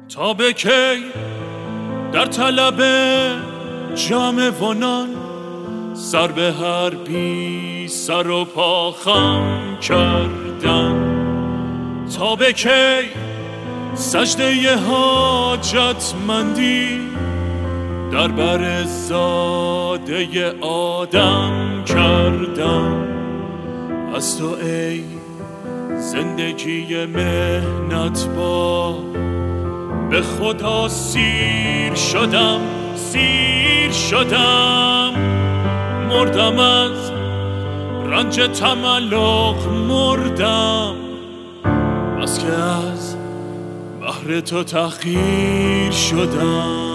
تا به کی در طلب جام و نان سر به هر بی سر و پا خم کردم؟ تا به کی سجده حاجتمندی در بر زاده آدم کردم؟ از تو ای زندگی مهنت با به خدا سیر شدم، سیر شدم. مردم از رنج تملق، مردم بس که از بهر تو تحقیر شدم.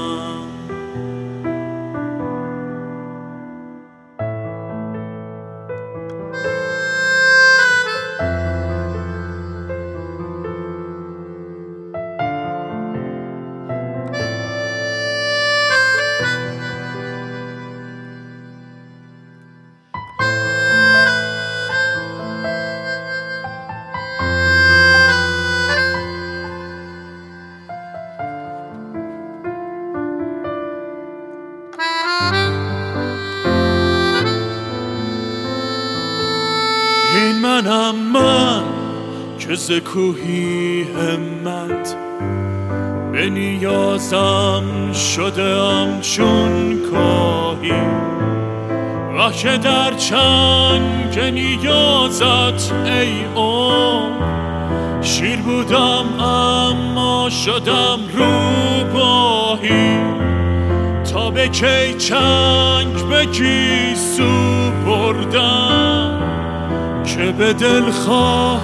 این منم من که ز کوهی همت به نیازم شدم چون کاهی، و که در چنگ نیازت ای عمر شیر بودم اما شدم روباهی. تا به کی چنگ به گیسو بردم که به دلخواه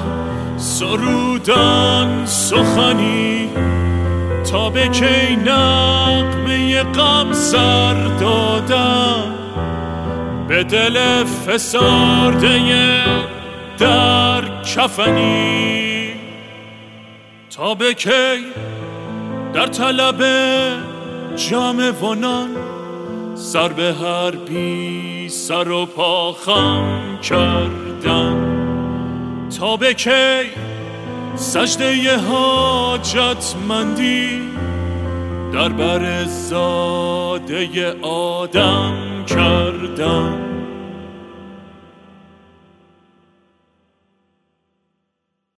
سرودن سخنی؟ تا به کی نغمه غم سر دادم به دل فسرده در کفنی؟ تا به کی در طلب جام و نان سر به هر بی سر و پا خم کردم؟ تا به کی سجده حاجتمندی در بر زاده آدم کردم؟